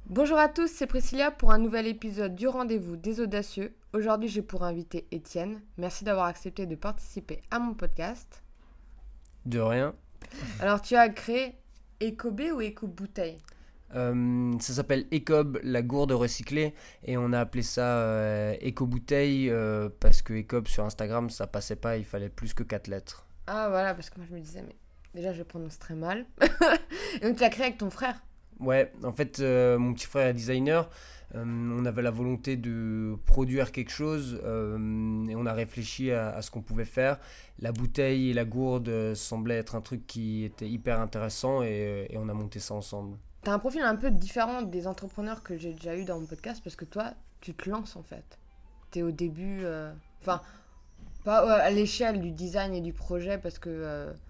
Bonjour à tous, c'est Priscilla pour un nouvel épisode du Rendez-vous des Audacieux. Aujourd'hui, j'ai pour invité Étienne. Merci d'avoir accepté de participer à mon podcast. De rien. Alors, tu as créé EcoB ou EcoBouteille? Ça s'appelle Ecob, la gourde recyclée, et on a appelé ça Eco-bouteille parce que Ecob sur Instagram ça passait pas, il fallait plus que 4 lettres. Ah voilà, parce que moi je me disais, mais déjà je le prononce très mal. Et donc tu l'as créé avec ton frère? Ouais, en fait, mon petit frère est designer. On avait la volonté de produire quelque chose et on a réfléchi à ce qu'on pouvait faire. La bouteille et la gourde semblaient être un truc qui était hyper intéressant et on a monté ça ensemble. T'as un profil un peu différent des entrepreneurs que j'ai déjà eu dans mon podcast parce que toi, tu te lances en fait. T'es au début, enfin, pas à l'échelle du design et du projet parce que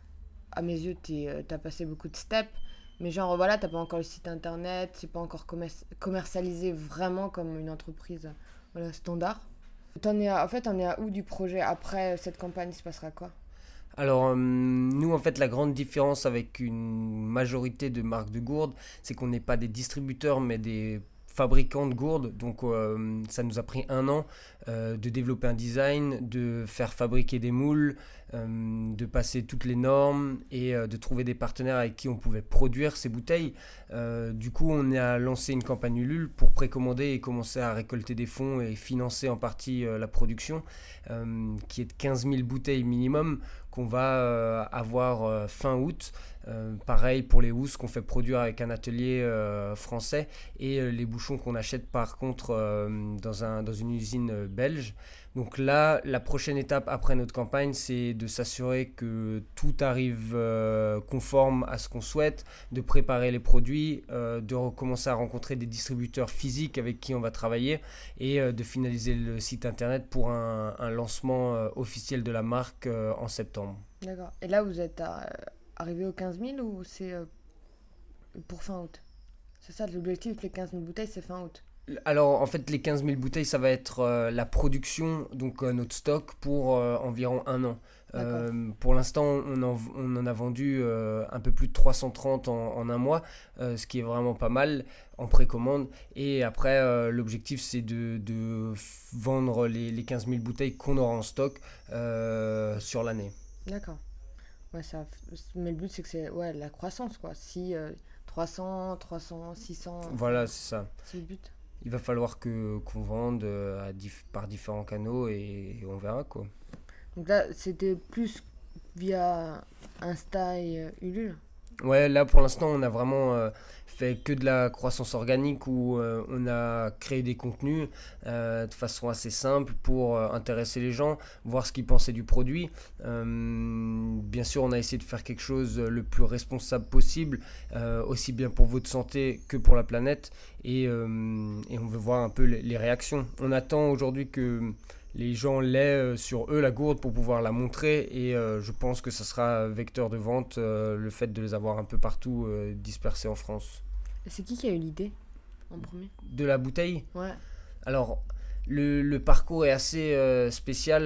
à mes yeux, t'as passé beaucoup de steps. Mais genre, voilà, t'as pas encore le site internet, c'est pas encore commercialisé vraiment comme une entreprise voilà, standard. En fait, t'en es à où du projet? Après cette campagne, il se passera quoi? Alors, nous, en fait, la grande différence avec une majorité de marques de gourdes, c'est qu'on n'est pas des distributeurs, mais des fabricants de gourdes. Donc, ça nous a pris un an de développer un design, de faire fabriquer des moules, de passer toutes les normes et de trouver des partenaires avec qui on pouvait produire ces bouteilles. Du coup, on a lancé une campagne Ulule pour précommander et commencer à récolter des fonds et financer en partie la production, qui est de 15 000 bouteilles minimum qu'on va avoir fin août. Pareil pour les housses qu'on fait produire avec un atelier français et les bouchons qu'on achète par contre dans une usine belge. Donc là, la prochaine étape après notre campagne, c'est de s'assurer que tout arrive conforme à ce qu'on souhaite, de préparer les produits, de recommencer à rencontrer des distributeurs physiques avec qui on va travailler et de finaliser le site internet pour un lancement officiel de la marque en septembre. D'accord. Et là, vous êtes arrivé aux 15 000 ou c'est pour fin août? C'est ça, l'objectif, les 15 000 bouteilles, c'est fin août. Alors en fait les 15 000 bouteilles ça va être la production, donc notre stock pour environ un an. D'accord. Pour l'instant on en a vendu un peu plus de 330 en un mois, ce qui est vraiment pas mal en précommande. Et après l'objectif c'est de vendre les 15 000 bouteilles qu'on aura en stock sur l'année. D'accord. Ouais, mais le but, c'est que c'est ouais, la croissance, quoi. Si 300, 600, enfin, Voilà c'est ça. c'est le but. Il va falloir qu'on vende par différents canaux et on verra quoi. Donc là, c'était plus via Insta et Ulule. Ouais, là pour l'instant, on a vraiment fait que de la croissance organique où on a créé des contenus de façon assez simple pour intéresser les gens, voir ce qu'ils pensaient du produit. Bien sûr, on a essayé de faire quelque chose le plus responsable possible, aussi bien pour votre santé que pour la planète. Et on veut voir un peu les réactions. On attend aujourd'hui que les gens l'aient sur eux la gourde pour pouvoir la montrer et je pense que ça sera vecteur de vente le fait de les avoir un peu partout dispersés en France. Et c'est qui a eu l'idée en premier? De la bouteille, Ouais, alors le parcours est assez spécial.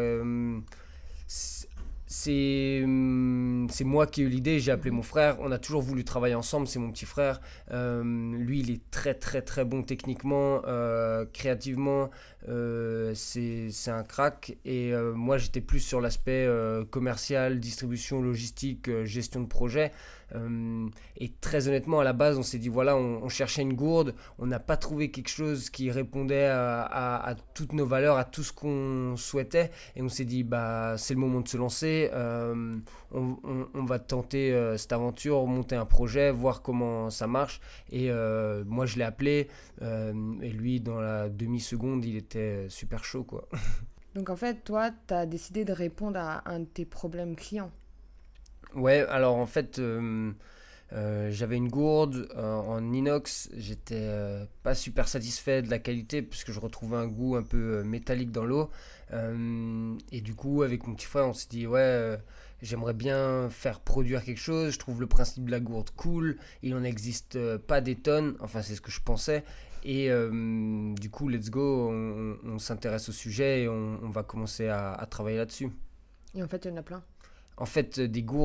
C'est moi qui ai eu l'idée, j'ai appelé mhm, mon frère, on a toujours voulu travailler ensemble, c'est mon petit frère. Lui il est très très très bon techniquement, créativement, c'est un crack. Et moi j'étais plus sur l'aspect commercial, distribution, logistique, gestion de projet. Et très honnêtement à la base on s'est dit voilà on cherchait une gourde, on n'a pas trouvé quelque chose qui répondait à toutes nos valeurs, à tout ce qu'on souhaitait. Et on s'est dit, bah, c'est le moment de se lancer. On va tenter cette aventure, monter un projet, voir comment ça marche. Et moi, je l'ai appelé. Et lui, dans la demi-seconde, il était super chaud, quoi. donc en fait, toi, t'as décidé de répondre à un de tes problèmes clients. Ouais, alors en fait, j'avais une gourde en inox. J'étais pas super satisfait de la qualité puisque je retrouvais un goût un peu métallique dans l'eau. Et du coup, avec mon petit frère, on s'est dit ouais, j'aimerais bien faire produire quelque chose. Je trouve le principe de la gourde cool. Il en existe pas des tonnes. Enfin, c'est ce que je pensais. Et du coup, let's go. On s'intéresse au sujet et on va commencer à travailler là-dessus. Et en fait, il y en a plein. En fait, des gourdes,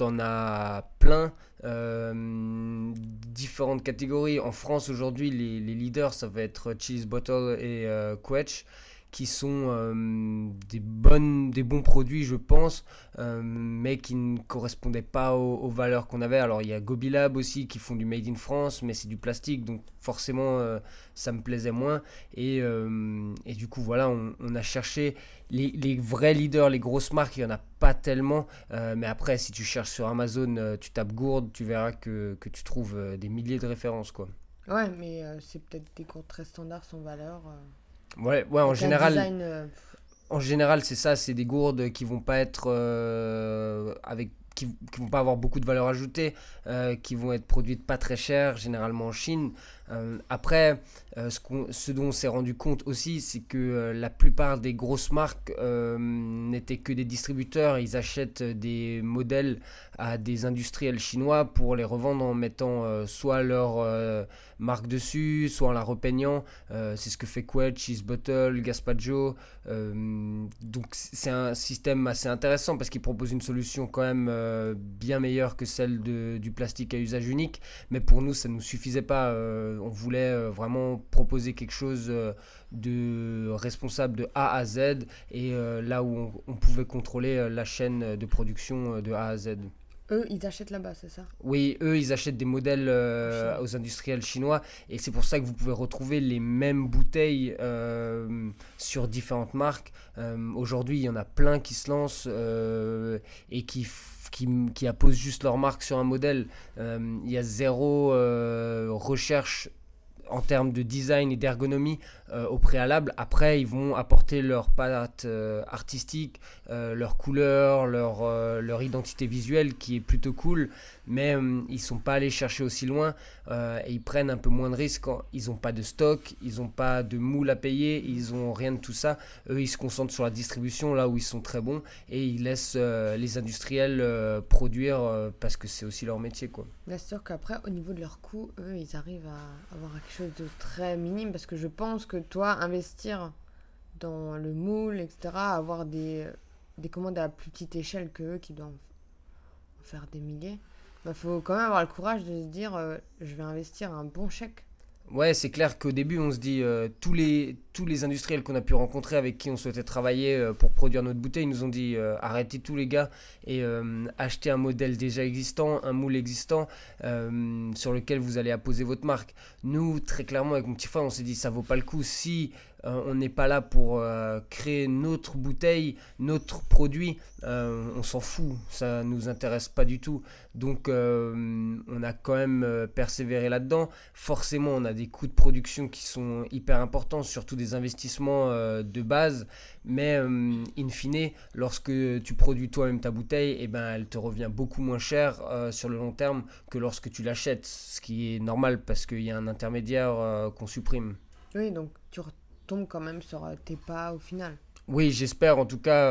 t'en as plein, différentes catégories. En France aujourd'hui, les leaders, ça va être Cheese Bottle et Quetch, qui sont des bons produits, je pense, mais qui ne correspondaient pas aux valeurs qu'on avait. Alors il y a Gobilab aussi qui font du made in France, mais c'est du plastique, donc forcément ça me plaisait moins. Et du coup voilà, on a cherché les vrais leaders, les grosses marques, il n'y en a pas tellement, mais après si tu cherches sur Amazon, tu tapes gourde, tu verras que tu trouves des milliers de références, quoi. Ouais, mais c'est peut-être des cours très standards sans valeur. Ouais, en Avec un général, design. c'est ça, c'est des gourdes qui vont pas être qui vont pas avoir beaucoup de valeur ajoutée, qui vont être produites pas très cher, généralement en Chine. Après, ce dont on s'est rendu compte aussi, c'est que la plupart des grosses marques n'étaient que des distributeurs. Ils achètent des modèles à des industriels chinois pour les revendre en mettant soit leur marque dessus, soit en la repeignant. C'est ce que fait Quetch, Cheese Bottle, Gaspacho. Donc c'est un système assez intéressant parce qu'il propose une solution quand même bien meilleure que celle du plastique à usage unique. Mais pour nous, ça ne nous suffisait pas. On voulait vraiment proposer quelque chose de responsable de A à Z et là où on pouvait contrôler la chaîne de production de A à Z. Eux, ils achètent là-bas, c'est ça? Oui, eux, ils achètent des modèles En Chine. aux industriels chinois et c'est pour ça que vous pouvez retrouver les mêmes bouteilles sur différentes marques. Aujourd'hui, il y en a plein qui se lancent et qui apposent juste leur marque sur un modèle. Il y a zéro recherche en termes de design et d'ergonomie au préalable. Après, ils vont apporter leur patte artistique, leur couleur, leur identité visuelle qui est plutôt cool, mais ils sont pas allés chercher aussi loin et ils prennent un peu moins de risques. Ils n'ont pas de stock, ils n'ont pas de moule à payer, ils n'ont rien de tout ça. Eux, ils se concentrent sur la distribution là où ils sont très bons et ils laissent les industriels produire parce que c'est aussi leur métier, quoi. Bien sûr qu'après, au niveau de leurs coûts, eux, ils arrivent à avoir quelque chose de très minime parce que je pense que toi, investir dans le moule, etc., avoir des commandes à plus petite échelle que eux qui doivent en faire des milliers, bah, faut quand même avoir le courage de se dire je vais investir un bon chèque. Ouais, c'est clair qu'au début, on se dit, tous les industriels qu'on a pu rencontrer avec qui on souhaitait travailler pour produire notre bouteille, ils nous ont dit arrêtez tous les gars et achetez un modèle déjà existant, un moule existant sur lequel vous allez apposer votre marque. Nous, très clairement, avec mon petit frère, on s'est dit ça vaut pas le coup si on n'est pas là pour créer notre bouteille, notre produit, on s'en fout, ça nous intéresse pas du tout. Donc on a quand même persévéré là-dedans. Forcément, on a des coûts de production qui sont hyper importants, surtout des investissements de base. Mais in fine, lorsque tu produis toi-même ta bouteille, eh ben, elle te revient beaucoup moins cher sur le long terme que lorsque tu l'achètes. Ce qui est normal parce qu'il y a un intermédiaire qu'on supprime. Oui, donc tu retombes quand même sur tes pas au final. Oui, j'espère en tout cas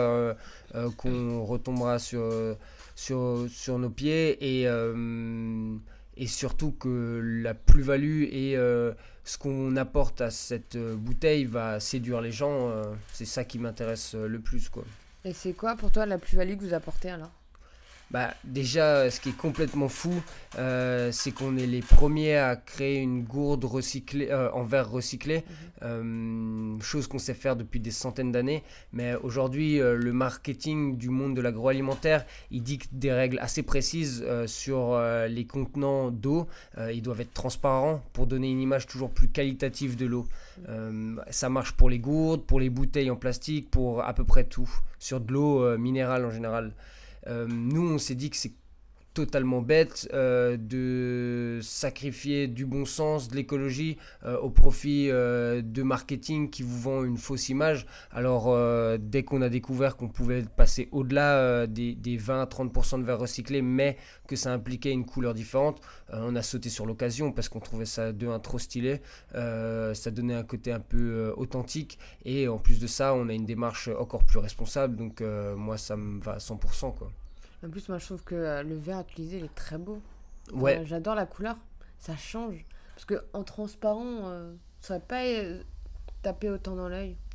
qu'on retombera sur nos pieds et surtout que la plus-value et ce qu'on apporte à cette bouteille va séduire les gens. C'est ça qui m'intéresse le plus, quoi. Et c'est quoi pour toi la plus-value que vous apportez alors? Bah, déjà, ce qui est complètement fou, c'est qu'on est les premiers à créer une gourde recyclée, en verre recyclé, chose qu'on sait faire depuis des centaines d'années. Mais aujourd'hui, le marketing du monde de l'agroalimentaire, il dicte des règles assez précises sur les contenants d'eau. Ils doivent être transparents pour donner une image toujours plus qualitative de l'eau. Ça marche pour les gourdes, pour les bouteilles en plastique, pour à peu près tout, sur de l'eau minérale en général. Nous, on s'est dit que c'est totalement bête de sacrifier du bon sens, de l'écologie au profit de marketing qui vous vend une fausse image. Alors dès qu'on a découvert qu'on pouvait passer au-delà des 20-30% de verre recyclé, mais que ça impliquait une couleur différente, on a sauté sur l'occasion parce qu'on trouvait ça de un trop stylé. Ça donnait un côté un peu authentique et en plus de ça, on a une démarche encore plus responsable. Donc moi, ça me va à 100%, quoi. En plus, moi je trouve que le verre utilisé il est très beau. Enfin, Ouais, j'adore la couleur, ça change. Parce que en transparent, ça va pas taper autant dans l'œil.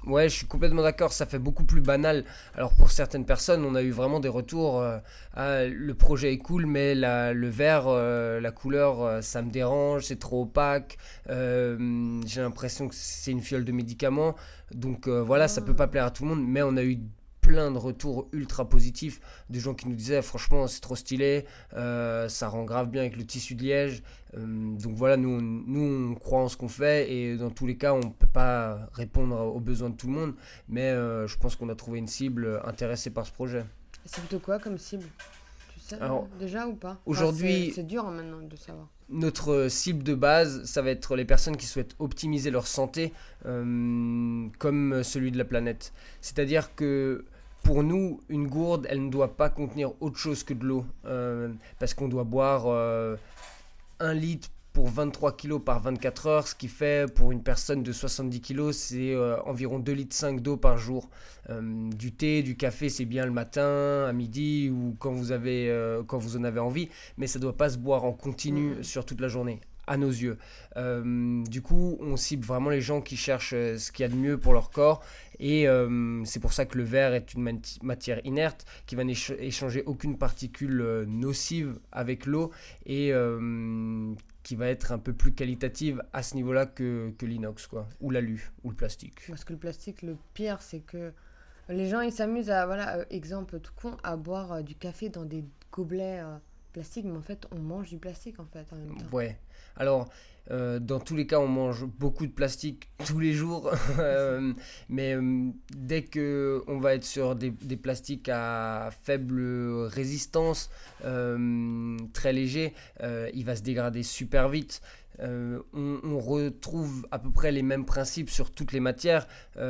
Ouais, je suis complètement d'accord, ça fait beaucoup plus banal. Alors pour certaines personnes, on a eu vraiment des retours, ah, le projet est cool, mais le vert, la couleur, ça me dérange, c'est trop opaque, j'ai l'impression que c'est une fiole de médicaments. Donc voilà, ça peut pas Ah. plaire à tout le monde, mais on a eu plein de retours ultra positifs de gens qui nous disaient franchement c'est trop stylé, ça rend grave bien avec le tissu de liège. Donc voilà, nous on croit en ce qu'on fait et dans tous les cas on ne peut pas répondre aux besoins de tout le monde, mais je pense qu'on a trouvé une cible intéressée par ce projet. C'est plutôt quoi comme cible? Tu sais Alors déjà ou pas? Enfin, aujourd'hui, c'est dur hein, maintenant de savoir. notre cible de base, ça va être les personnes qui souhaitent optimiser leur santé comme celui de la planète. C'est-à-dire que pour nous, une gourde, elle ne doit pas contenir autre chose que de l'eau. Parce qu'on doit boire 1 litre pour 23 kilos par 24 heures, ce qui fait pour une personne de 70 kilos, c'est environ 2,5 litres d'eau par jour. Du thé, du café, c'est bien le matin, à midi ou quand vous en avez envie, mais ça ne doit pas se boire en continu Mm. sur toute la journée, à nos yeux. Du coup, on cible vraiment les gens qui cherchent ce qu'il y a de mieux pour leur corps et c'est pour ça que le verre est une matière inerte qui va n'échanger aucune particule nocive avec l'eau et qui va être un peu plus qualitative à ce niveau-là que l'inox, quoi, ou l'alu, ou le plastique. Parce que le plastique, le pire, c'est que les gens, ils s'amusent à, voilà, exemple tout con, à boire du café dans des gobelets plastiques, mais en fait, on mange du plastique, en fait, en même temps. Ouais. Alors, dans tous les cas, on mange beaucoup de plastique tous les jours. Mais dès que on va être sur des plastiques à faible résistance, très légers, il va se dégrader super vite. On retrouve à peu près les mêmes principes sur toutes les matières.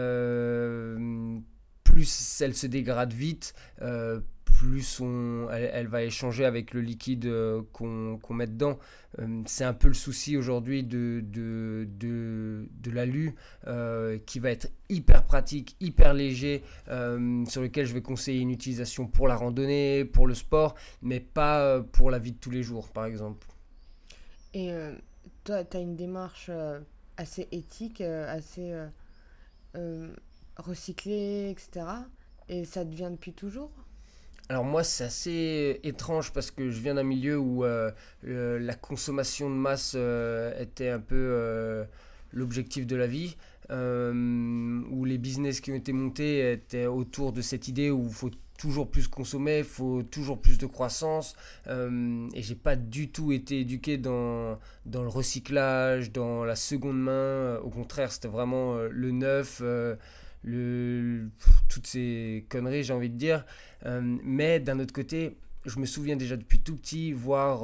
Plus elle se dégrade vite, plus elle va échanger avec le liquide qu'on met dedans. C'est un peu le souci aujourd'hui de l'alu qui va être hyper pratique, hyper léger, sur lequel je vais conseiller une utilisation pour la randonnée, pour le sport, mais pas pour la vie de tous les jours, par exemple. Et toi, tu as une démarche assez éthique, assez euh, recyclée, etc. Et ça te vient depuis toujours? Alors moi, c'est assez étrange parce que je viens d'un milieu où la consommation de masse était un peu l'objectif de la vie, où les business qui ont été montés étaient autour de cette idée où il faut toujours plus consommer, il faut toujours plus de croissance, et j'ai pas du tout été éduqué dans le recyclage, dans la seconde main, au contraire, c'était vraiment le neuf, toutes ces conneries, j'ai envie de dire. Mais d'un autre côté, je me souviens déjà depuis tout petit voir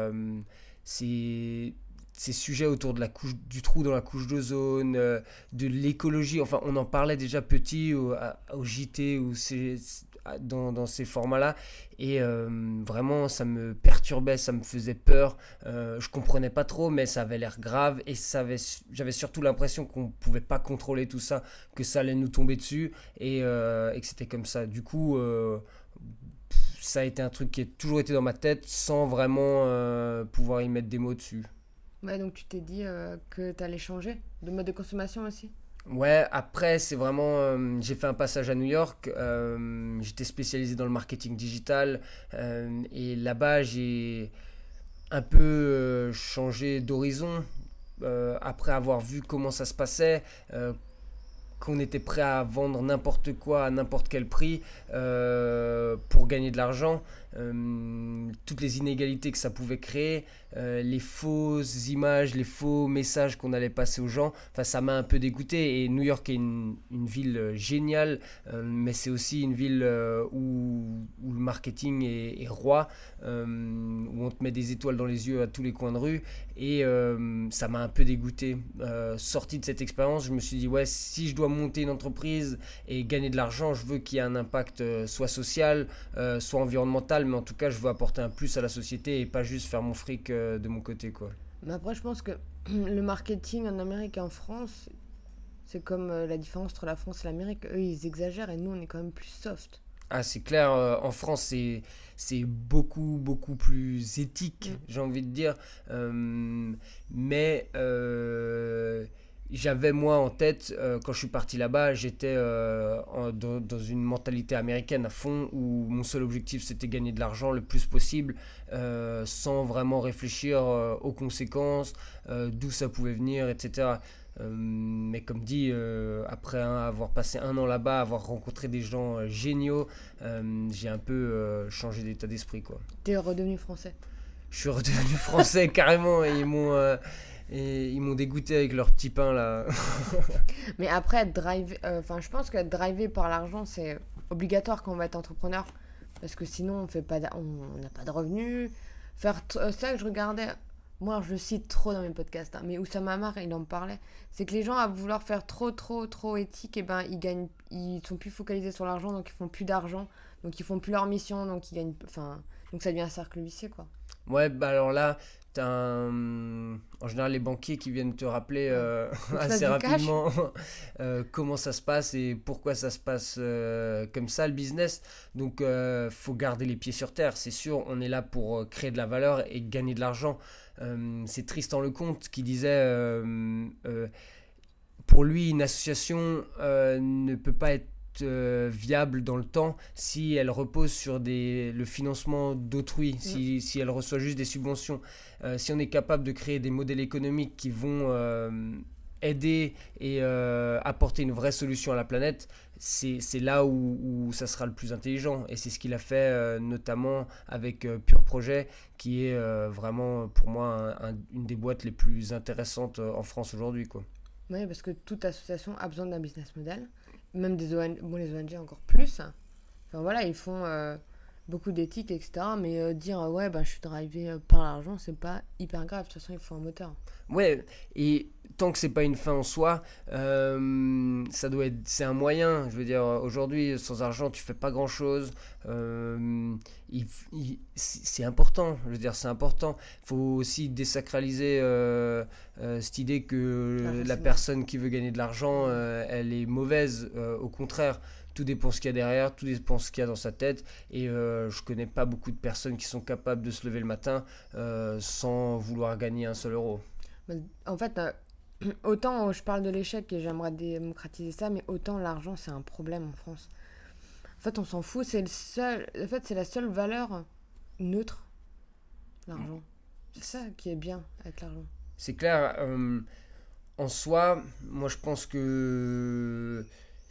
ces, ces sujets autour de la couche, du trou dans la couche d'ozone, de l'écologie. Enfin, on en parlait déjà petit au JT ou dans ces formats-là. Et vraiment, ça me perturbait, ça me faisait peur. Je comprenais pas trop, mais ça avait l'air grave. Et j'avais surtout l'impression qu'on pouvait pas contrôler tout ça, que ça allait nous tomber dessus et que c'était comme ça. Du coup, ça a été un truc qui a toujours été dans ma tête sans vraiment pouvoir y mettre des mots dessus. Ouais, donc tu t'es dit que tu allais changer de mode de consommation aussi? Ouais, après, c'est vraiment. J'ai fait un passage à New York. J'étais spécialisé dans le marketing digital. Et là-bas, j'ai un peu changé d'horizon. Après avoir vu comment ça se passait, qu'on était prêt à vendre n'importe quoi à n'importe quel prix pour gagner de l'argent, toutes les inégalités que ça pouvait créer, les fausses images, les faux messages qu'on allait passer aux gens, enfin ça m'a un peu dégoûté. Et New York est une ville géniale, mais c'est aussi une ville où le marketing est roi, où on te met des étoiles dans les yeux à tous les coins de rue, et ça m'a un peu dégoûté. Sorti de cette expérience, je me suis dit ouais, si je dois monter une entreprise et gagner de l'argent, je veux qu'il y ait un impact soit social, soit environnemental, mais en tout cas je veux apporter un plus à la société et pas juste faire mon fric de mon côté, quoi. Mais après, je pense que le marketing en Amérique et en France, c'est comme la différence entre la France et l'Amérique. Eux, ils exagèrent et nous, on est quand même plus soft. Ah, c'est clair, en France, c'est beaucoup, beaucoup plus éthique, Mm. j'ai envie de dire. Mais j'avais moi en tête, quand je suis parti là-bas, j'étais dans une mentalité américaine à fond, où mon seul objectif c'était gagner de l'argent le plus possible, sans vraiment réfléchir aux conséquences, d'où ça pouvait venir, etc. Mais comme dit, après avoir passé un an là-bas, avoir rencontré des gens géniaux, j'ai un peu changé d'état d'esprit, quoi. T'es redevenu français. Je suis redevenu français carrément, et ils m'ont dégoûté avec leur petit pain là. Mais après, je pense que être drivé par l'argent, c'est obligatoire quand on va être entrepreneur. Parce que sinon, on n'a pas de revenus. C'est ça que je regardais. Moi, je le cite trop dans mes podcasts, hein, mais Oussama Ammar, il en parlait. C'est que les gens, à vouloir faire trop éthique, et ben, ils sont plus focalisés sur l'argent, donc ils font plus d'argent. Donc ils font plus leur mission, donc ils gagnent. Enfin, donc ça devient un cercle vicieux, quoi. Ouais, bah alors là, en général les banquiers qui viennent te rappeler Faut que tu fasses assez du cash. rapidement comment ça se passe et pourquoi ça se passe comme ça le business. Donc faut garder les pieds sur terre, c'est sûr, on est là pour créer de la valeur et gagner de l'argent. C'est Tristan Lecomte qui disait pour lui une association ne peut pas être viable dans le temps si elle repose sur le financement d'autrui, si elle reçoit juste des subventions. Si on est capable de créer des modèles économiques qui vont aider et apporter une vraie solution à la planète, c'est là où ça sera le plus intelligent. Et c'est ce qu'il a fait notamment avec Pure Projet, qui est vraiment pour moi une des boîtes les plus intéressantes en France aujourd'hui, quoi. Oui, parce que toute association a besoin d'un business model. Même des ONG, bon, les ONG encore plus. Enfin voilà, ils font beaucoup d'éthique, etc. Mais dire ouais, bah, je suis drivé par l'argent, c'est pas hyper grave. De toute façon, il faut un moteur. Ouais, et tant que c'est pas une fin en soi, c'est un moyen. Je veux dire, aujourd'hui, sans argent, tu fais pas grand-chose. C'est important. Je veux dire, c'est important. Il faut aussi désacraliser cette idée que la personne qui veut gagner de l'argent, elle est mauvaise. Au contraire, tout dépend ce qu'il y a derrière, tout dépend ce qu'il y a dans sa tête. Et je connais pas beaucoup de personnes qui sont capables de se lever le matin sans vouloir gagner un seul euro. En fait, autant je parle de l'échec et j'aimerais démocratiser ça, mais autant l'argent, c'est un problème en France. En fait, on s'en fout. En fait, c'est la seule valeur neutre, l'argent. C'est ça qui est bien avec l'argent. C'est clair. En soi, moi je pense que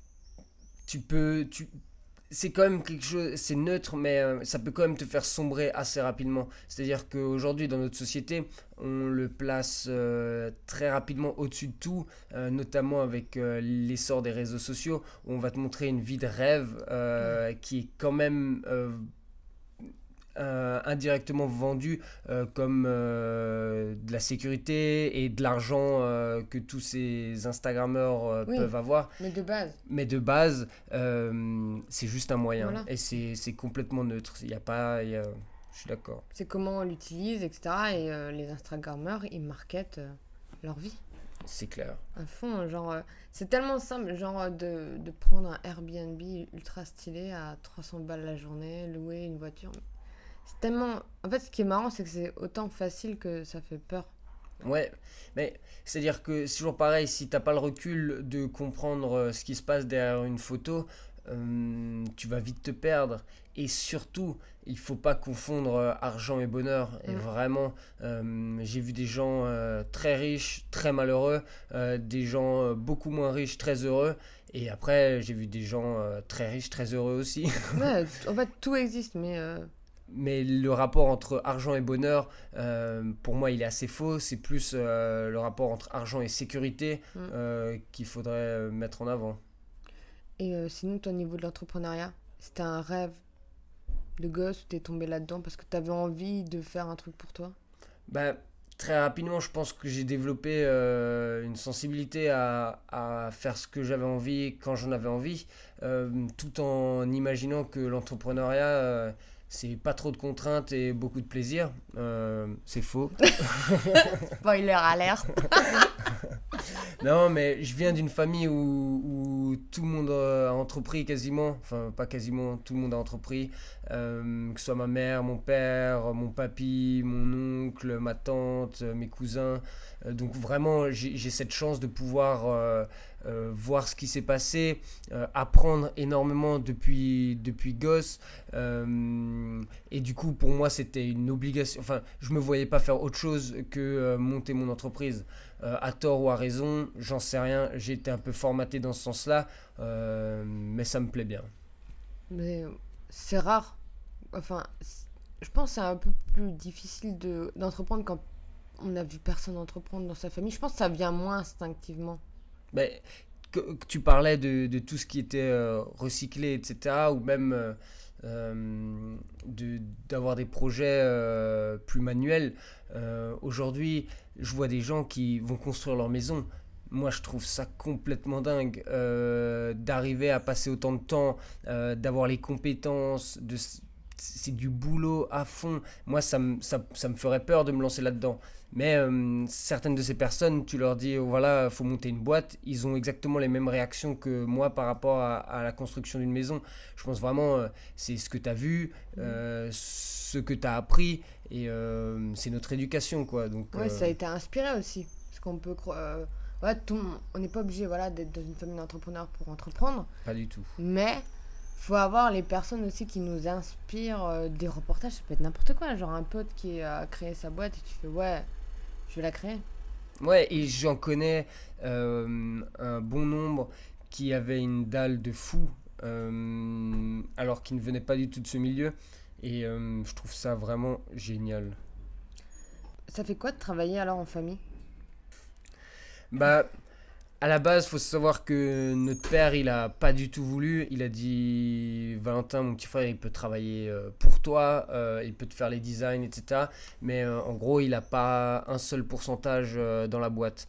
c'est quand même quelque chose, c'est neutre, mais ça peut quand même te faire sombrer assez rapidement. C'est-à-dire qu'aujourd'hui, dans notre société, on le place très rapidement au-dessus de tout, notamment avec l'essor des réseaux sociaux, où on va te montrer une vie de rêve qui est quand même indirectement vendu comme de la sécurité et de l'argent que tous ces Instagrammeurs peuvent avoir. Mais de base, c'est juste un moyen. Voilà. Et c'est complètement neutre. Je suis d'accord. C'est comment on l'utilise, etc. Et les Instagrammeurs, ils marketent leur vie. C'est clair. À fond, genre, c'est tellement simple, genre de prendre un Airbnb ultra stylé à 300 balles la journée, louer une voiture. C'est tellement... En fait, ce qui est marrant, c'est que c'est autant facile que ça fait peur. Ouais, mais c'est-à-dire que c'est toujours pareil, si t'as pas le recul de comprendre ce qui se passe derrière une photo, tu vas vite te perdre. Et surtout, il faut pas confondre argent et bonheur. Et vraiment, j'ai vu des gens très riches, très malheureux, des gens beaucoup moins riches, très heureux. Et après, j'ai vu des gens très riches, très heureux aussi. Ouais, en fait, tout existe, mais le rapport entre argent et bonheur, pour moi, il est assez faux. C'est plus le rapport entre argent et sécurité qu'il faudrait mettre en avant. Et sinon, toi, au niveau de l'entrepreneuriat, c'était un rêve de gosse ou t'es tombé là-dedans parce que t'avais envie de faire un truc pour toi? Bah, très rapidement, je pense que j'ai développé une sensibilité à faire ce que j'avais envie quand j'en avais envie, tout en imaginant que l'entrepreneuriat... c'est pas trop de contraintes et beaucoup de plaisir. C'est faux. Spoiler alerte. Non, mais je viens d'une famille où où tout le monde a entrepris quasiment, enfin pas quasiment, tout le monde a entrepris, que ce soit ma mère, mon père, mon papy, mon oncle, ma tante, mes cousins. Donc vraiment, j'ai cette chance de pouvoir voir ce qui s'est passé, apprendre énormément depuis gosse. Et du coup, pour moi, c'était une obligation. Enfin, je me voyais pas faire autre chose que monter mon entreprise. À tort ou à raison, j'en sais rien. J'ai été un peu formaté dans ce sens-là, mais ça me plaît bien. Mais c'est rare. Enfin, je pense que c'est un peu plus difficile d'entreprendre quand on n'a vu personne entreprendre dans sa famille. Je pense que ça vient moins instinctivement. Ben, que tu parlais de tout ce qui était recyclé, etc., ou même d'avoir des projets plus manuels. Aujourd'hui, je vois des gens qui vont construire leur maison. Moi, je trouve ça complètement dingue d'arriver à passer autant de temps, d'avoir les compétences, c'est du boulot à fond. Moi, ça me ferait peur de me lancer là-dedans. Mais certaines de ces personnes, tu leur dis, voilà, faut monter une boîte, ils ont exactement les mêmes réactions que moi par rapport à la construction d'une maison. Je pense vraiment, c'est ce que tu as vu, ce que tu as appris, et c'est notre éducation, quoi. Donc, Ouais, ça a été inspiré aussi. Parce qu'on peut ouais, on n'est pas obligé voilà, d'être dans une famille d'entrepreneurs pour entreprendre. pas du tout. Mais faut avoir les personnes aussi qui nous inspirent. Des reportages, ça peut être n'importe quoi. Genre un pote qui a créé sa boîte et tu fais ouais, je vais la créer. Ouais, et j'en connais un bon nombre qui avaient une dalle de fou, alors qu'ils ne venaient pas du tout de ce milieu. Et je trouve ça vraiment génial. Ça fait quoi de travailler alors en famille? Bah, à la base, faut savoir que notre père, il a pas du tout voulu. Il a dit, Valentin, mon petit frère, il peut travailler pour toi, il peut te faire les designs, etc. Mais en gros, il a pas un seul pourcentage dans la boîte.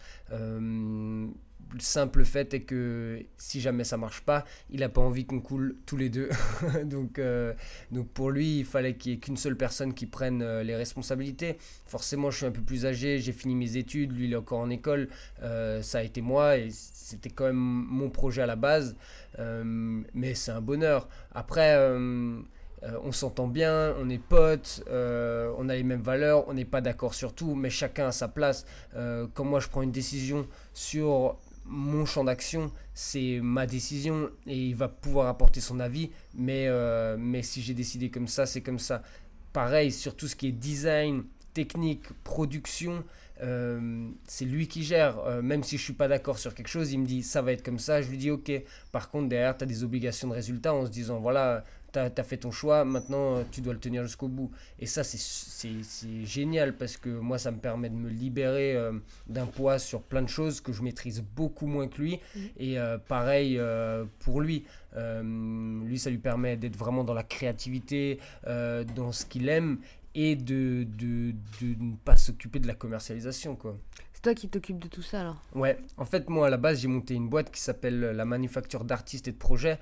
Le simple fait est que si jamais ça marche pas, il a pas envie qu'on coule tous les deux. donc, donc pour lui, il fallait qu'il y ait qu'une seule personne qui prenne les responsabilités. Forcément, je suis un peu plus âgé, j'ai fini mes études, lui il est encore en école. Ça a été moi et c'était quand même mon projet à la base. Mais c'est un bonheur. Après, on s'entend bien, on est potes, on a les mêmes valeurs, on n'est pas d'accord sur tout, mais chacun a sa place. Quand moi je prends une décision sur mon champ d'action, c'est ma décision et il va pouvoir apporter son avis, mais si j'ai décidé comme ça, c'est comme ça. Pareil, sur tout ce qui est design, technique, production, c'est lui qui gère. Même si je suis pas d'accord sur quelque chose, il me dit ça va être comme ça, je lui dis ok. Par contre, derrière, tu as des obligations de résultat en se disant voilà, tu as fait ton choix, maintenant tu dois le tenir jusqu'au bout. Et ça, c'est génial parce que moi, ça me permet de me libérer d'un poids sur plein de choses que je maîtrise beaucoup moins que lui. Et pareil pour lui. Lui, ça lui permet d'être vraiment dans la créativité, dans ce qu'il aime et de ne pas s'occuper de la commercialisation, quoi. C'est toi qui t'occupes de tout ça alors? Ouais, en fait, moi à la base, j'ai monté une boîte qui s'appelle la Manufacture d'artistes et de projets,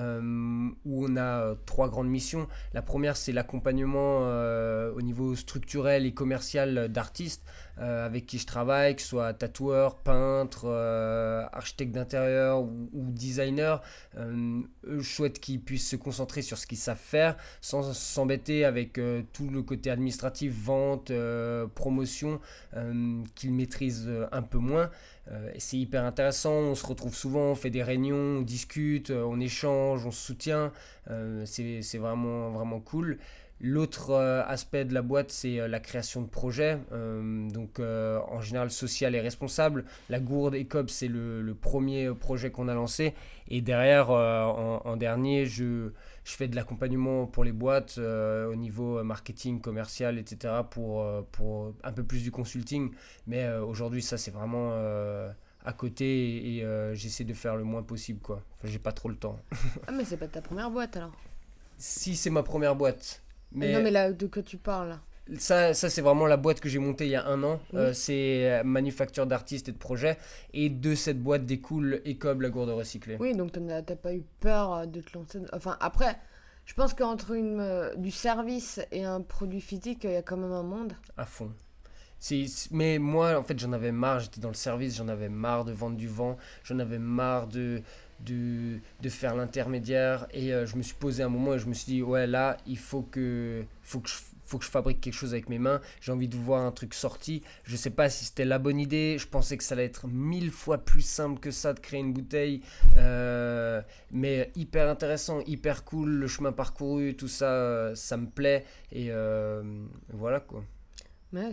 où on a trois grandes missions. La première, c'est l'accompagnement au niveau structurel et commercial d'artistes avec qui je travaille, que ce soit tatoueur, peintre, architecte d'intérieur ou designer. Je souhaite qu'ils puissent se concentrer sur ce qu'ils savent faire sans s'embêter avec tout le côté administratif, vente, promotion, qu'ils maîtrisent un peu moins. Et c'est hyper intéressant, on se retrouve souvent, on fait des réunions, on discute, on échange, on se soutient. C'est vraiment, vraiment cool. L'autre aspect de la boîte, c'est la création de projets, donc en général social et responsable. La Gourde ECOB, c'est le premier projet qu'on a lancé. Et derrière, en dernier, je fais de l'accompagnement pour les boîtes au niveau marketing, commercial, etc. pour un peu plus du consulting. Mais aujourd'hui, ça, c'est vraiment à côté et j'essaie de faire le moins possible, quoi. Enfin, j'ai pas trop le temps. Ah, mais c'est pas ta première boîte alors? Si c'est ma première boîte. Non, mais là, de quoi tu parles là? Ça c'est vraiment la boîte que j'ai montée il y a un an. Oui. C'est manufacture d'artistes et de projets. Et de cette boîte découle ECOB, la gourde recyclée. Oui, donc t'as pas eu peur de te lancer. Enfin, après, je pense qu'entre du service et un produit physique, il y a quand même un monde. À fond. Mais moi, en fait, j'en avais marre. J'étais dans le service, j'en avais marre de vendre du vent. J'en avais marre de faire l'intermédiaire. Et je me suis posé un moment et je me suis dit, ouais, là, faut que je fabrique quelque chose avec mes mains. J'ai envie de voir un truc sorti. Je sais pas si c'était la bonne idée. Je pensais que ça allait être 1000 fois plus simple que ça de créer une bouteille. Mais hyper intéressant, hyper cool. Le chemin parcouru, tout ça, ça me plaît. Et voilà quoi. Mais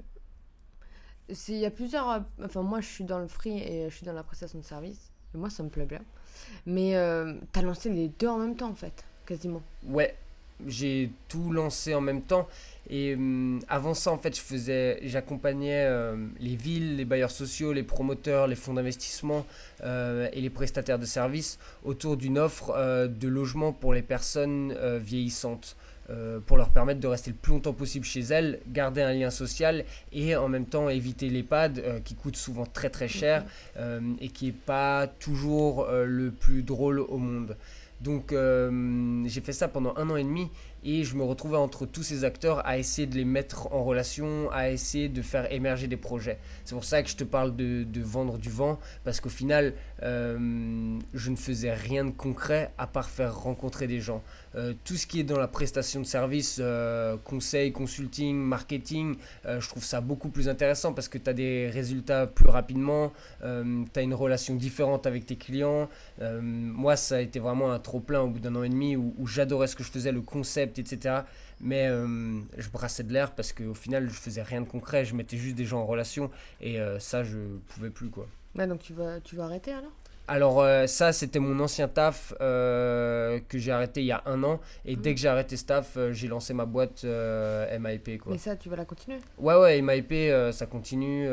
il y a plusieurs. Enfin, moi, je suis dans le free et je suis dans la prestation de service. Et moi, ça me plaît bien. Mais t'as lancé les deux en même temps, en fait, quasiment. Ouais, j'ai tout lancé en même temps. Et avant ça, en fait, j'accompagnais les villes, les bailleurs sociaux, les promoteurs, les fonds d'investissement et les prestataires de services autour d'une offre de logement pour les personnes vieillissantes. Pour leur permettre de rester le plus longtemps possible chez elles, garder un lien social et en même temps éviter l'EHPAD qui coûte souvent très très cher et qui n'est pas toujours le plus drôle au monde. Donc j'ai fait ça pendant 1 an et demi et je me retrouvais entre tous ces acteurs à essayer de les mettre en relation, à essayer de faire émerger des projets. C'est pour ça que je te parle de vendre du vent, parce qu'au final, je ne faisais rien de concret à part faire rencontrer des gens. Tout ce qui est dans la prestation de services, conseil, consulting, marketing, je trouve ça beaucoup plus intéressant parce que tu as des résultats plus rapidement, tu as une relation différente avec tes clients. Moi, ça a été vraiment un trop-plein au bout d'1 an et demi où j'adorais ce que je faisais, le concept, etc. Mais je brassais de l'air parce qu'au final, je faisais rien de concret, je mettais juste des gens en relation et ça, je pouvais plus quoi. Ouais, donc tu vas arrêter alors? Alors ça c'était mon ancien taf que j'ai arrêté il y a 1 an et dès que j'ai arrêté ce taf j'ai lancé ma boîte MIP quoi. Mais ça, tu vas la continuer? Ouais MIP ça continue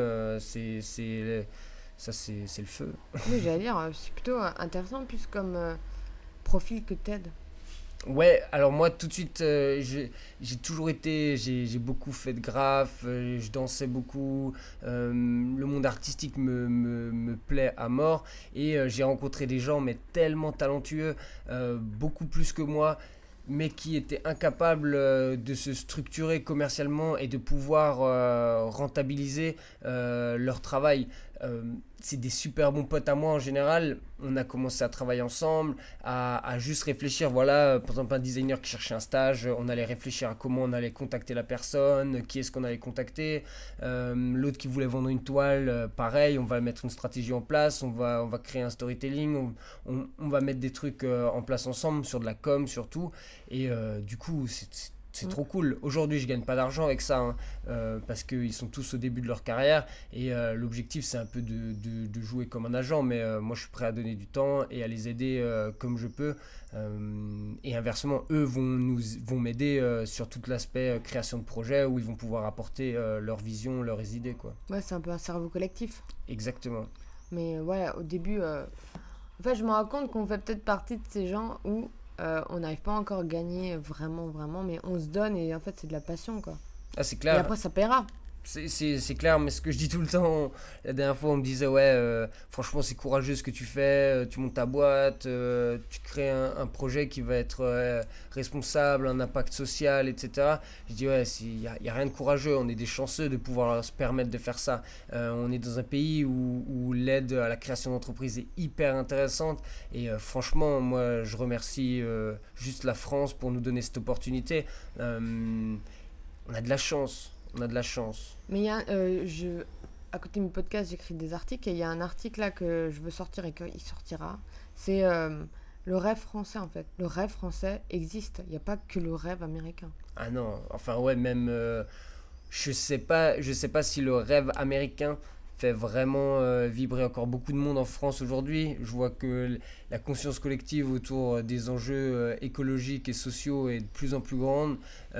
c'est le feu. Oui, j'allais dire, c'est plutôt intéressant plus comme profil que TED. Ouais, alors moi tout de suite, j'ai toujours été, j'ai beaucoup fait de graphes, je dansais beaucoup, le monde artistique me plaît à mort et j'ai rencontré des gens mais tellement talentueux, beaucoup plus que moi, mais qui étaient incapables de se structurer commercialement et de pouvoir rentabiliser leur travail. C'est des super bons potes à moi en général. On a commencé à travailler ensemble, à juste réfléchir. Voilà, par exemple, un designer qui cherchait un stage, on allait réfléchir à comment on allait contacter la personne, qui est-ce qu'on allait contacter. L'autre qui voulait vendre une toile, pareil, on va mettre une stratégie en place, on va créer un storytelling, on va mettre des trucs en place ensemble, sur de la com surtout. Et du coup, c'est trop cool. Aujourd'hui, je gagne pas d'argent avec ça, hein, parce qu'ils sont tous au début de leur carrière. Et l'objectif, c'est un peu de jouer comme un agent. Mais moi, je suis prêt à donner du temps et à les aider comme je peux. Et inversement, eux vont m'aider sur tout l'aspect création de projet où ils vont pouvoir apporter leur vision, leurs idées, quoi. Ouais, c'est un peu un cerveau collectif. Exactement. Mais voilà, au début, en fait, je me rends compte qu'on fait peut-être partie de ces gens où on n'arrive pas encore à gagner vraiment, mais on se donne et en fait, c'est de la passion, quoi. Ah, c'est Et clair. après, ça paiera. C'est clair, mais ce que je dis tout le temps, la dernière fois on me disait ouais, franchement c'est courageux ce que tu fais, tu montes ta boîte, tu crées un projet qui va être responsable, un impact social, etc. Je dis ouais, il y a rien de courageux, on est des chanceux de pouvoir se permettre de faire ça. On est dans un pays où l'aide à la création d'entreprises est hyper intéressante et franchement moi je remercie juste la France pour nous donner cette opportunité. On a de la chance. On a de la chance. Mais il y a, à côté de mon podcast, j'écris des articles et il y a un article là que je veux sortir et qu'il sortira. C'est le rêve français en fait. Le rêve français existe. Il n'y a pas que le rêve américain. Ah non, enfin ouais, même je sais pas si le rêve américain fait vraiment vibrer encore beaucoup de monde en France aujourd'hui. Je vois que la conscience collective autour des enjeux écologiques et sociaux est de plus en plus grande.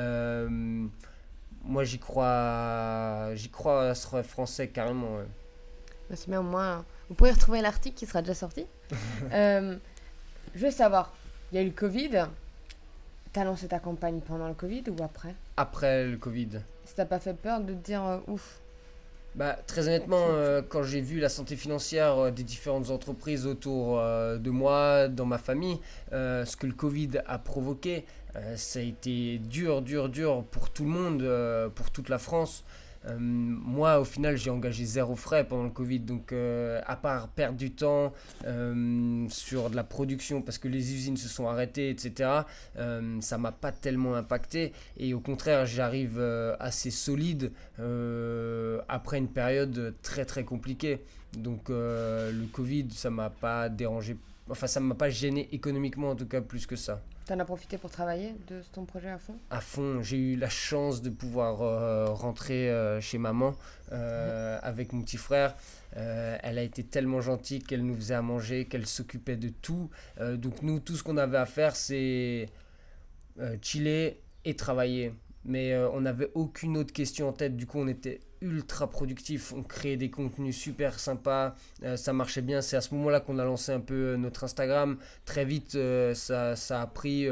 Moi, j'y crois à ce rêve français carrément. Ouais. Bah, c'est bien, au moins, vous pourrez retrouver l'article qui sera déjà sorti. Je veux savoir, il y a eu le Covid. T'as lancé ta campagne pendant le Covid ou après? Après le Covid. Ça t'a pas fait peur de te dire ouf? Bah, très honnêtement, quand j'ai vu la santé financière des différentes entreprises autour de moi, dans ma famille, ce que le Covid a provoqué, ça a été dur pour tout le monde, pour toute la France. Moi, au final, j'ai engagé zéro frais pendant le Covid. Donc, à part perdre du temps sur de la production parce que les usines se sont arrêtées, etc., ça m'a pas tellement impacté. Et au contraire, j'arrive assez solide après une période très très compliquée. Donc, le Covid, ça m'a pas dérangé. Enfin, ça m'a pas gêné économiquement, en tout cas, plus que ça. T'en as profité pour travailler de ton projet à fond? À fond. J'ai eu la chance de pouvoir rentrer chez maman avec mon petit frère. Elle a été tellement gentille qu'elle nous faisait à manger, qu'elle s'occupait de tout. Donc nous, tout ce qu'on avait à faire, c'est chiller et travailler. Mais on n'avait aucune autre question en tête. Du coup, on était ultra productif. On créait des contenus super sympas. Ça marchait bien. C'est à ce moment-là qu'on a lancé un peu notre Instagram. Très vite, ça a pris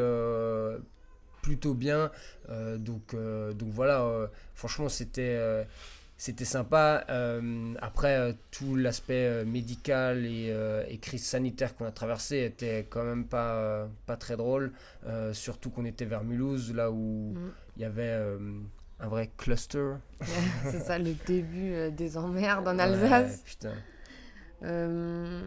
plutôt bien. Donc voilà, franchement, c'était sympa. Après, tout l'aspect médical et crise sanitaire qu'on a traversé était quand même pas très drôle. Surtout qu'on était vers Mulhouse, là où Mm. il y avait un vrai cluster. C'est ça, le début des emmerdes en Ouais, Alsace. putain. Euh,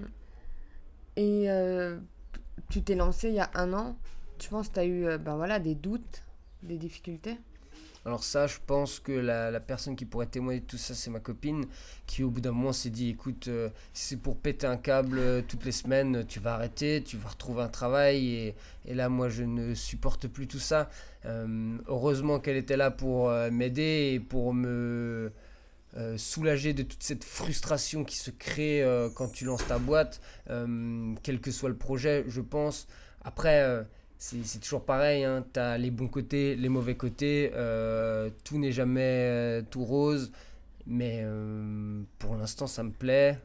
et tu t'es lancé il y a un an. Tu penses que tu as eu ben voilà, des doutes, des difficultés? Alors ça, je pense que la personne qui pourrait témoigner de tout ça, c'est ma copine, qui au bout d'un moment s'est dit, écoute, si c'est pour péter un câble toutes les semaines, tu vas arrêter, tu vas retrouver un travail, et là, moi, je ne supporte plus tout ça. Heureusement qu'elle était là pour m'aider et pour me soulager de toute cette frustration qui se crée quand tu lances ta boîte, quel que soit le projet, je pense. Après, c'est toujours pareil, hein, tu as les bons côtés, les mauvais côtés, tout n'est jamais tout rose, mais pour l'instant ça me plaît